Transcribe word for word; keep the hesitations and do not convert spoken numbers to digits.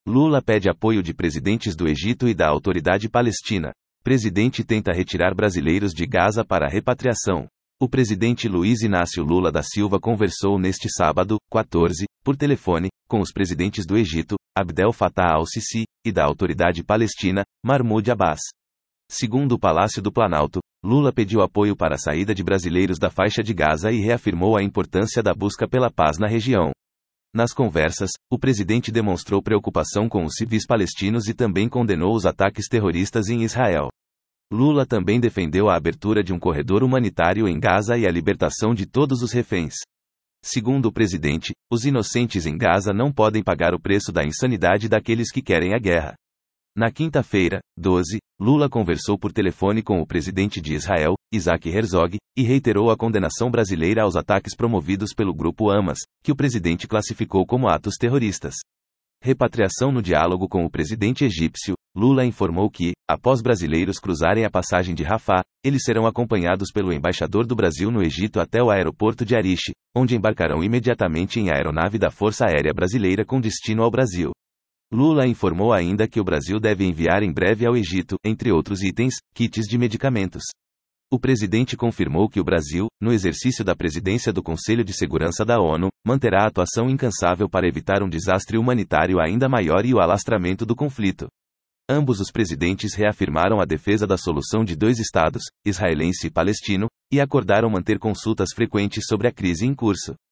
Lula pede apoio de presidentes do Egito e da Autoridade Palestina. Presidente tenta retirar brasileiros de Gaza para repatriação. O presidente Luiz Inácio Lula da Silva conversou neste sábado, quatorze, por telefone, com os presidentes do Egito, Abdel Fattah al-Sisi, e da Autoridade Palestina, Mahmoud Abbas. Segundo o Palácio do Planalto, Lula pediu apoio para a saída de brasileiros da faixa de Gaza e reafirmou a importância da busca pela paz na região. Nas conversas, o presidente demonstrou preocupação com os civis palestinos e também condenou os ataques terroristas em Israel. Lula também defendeu a abertura de um corredor humanitário em Gaza e a libertação de todos os reféns. Segundo o presidente, os inocentes em Gaza não podem pagar o preço da insanidade daqueles que querem a guerra. Na quinta-feira, doze, Lula conversou por telefone com o presidente de Israel, Isaac Herzog, e reiterou a condenação brasileira aos ataques promovidos pelo grupo Hamas, que o presidente classificou como atos terroristas. Repatriação. No diálogo com o presidente egípcio, Lula informou que, após brasileiros cruzarem a passagem de Rafah, eles serão acompanhados pelo embaixador do Brasil no Egito até o aeroporto de Arish, onde embarcarão imediatamente em aeronave da Força Aérea Brasileira com destino ao Brasil. Lula informou ainda que o Brasil deve enviar em breve ao Egito, entre outros itens, kits de medicamentos. O presidente confirmou que o Brasil, no exercício da presidência do Conselho de Segurança da ONU, manterá atuação incansável para evitar um desastre humanitário ainda maior e o alastramento do conflito. Ambos os presidentes reafirmaram a defesa da solução de dois estados, israelense e palestino, e acordaram manter consultas frequentes sobre a crise em curso.